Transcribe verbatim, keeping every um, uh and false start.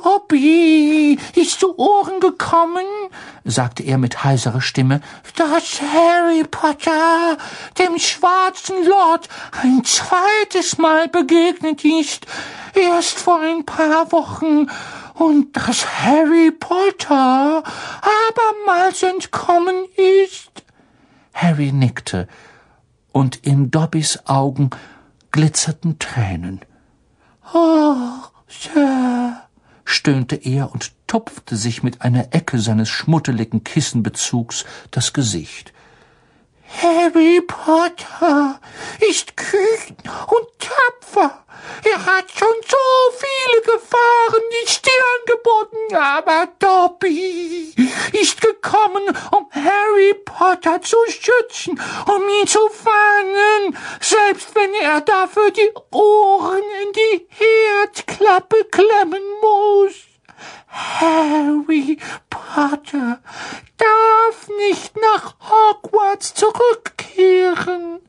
Dobby, ist zu Ohren gekommen, sagte er mit heiserer Stimme, dass Harry Potter dem schwarzen Lord ein zweites Mal begegnet ist, erst vor ein paar Wochen, und dass Harry Potter abermals entkommen ist. Harry nickte, und in Dobbys Augen glitzerten Tränen. »Oh, Sir«, stöhnte er und tupfte sich mit einer Ecke seines schmuddeligen Kissenbezugs das Gesicht. »Harry Potter ist kühn und tapfer. Er hat schon so viele Gefahren die Stirn geboten, aber Dobby ist gekommen, um Harry Potter zu schützen, um ihn zu fangen, selbst wenn er dafür die Ohren in die Herdklappe klemmen muss. Harry Potter darf nicht nach Hogwarts zurückkehren.«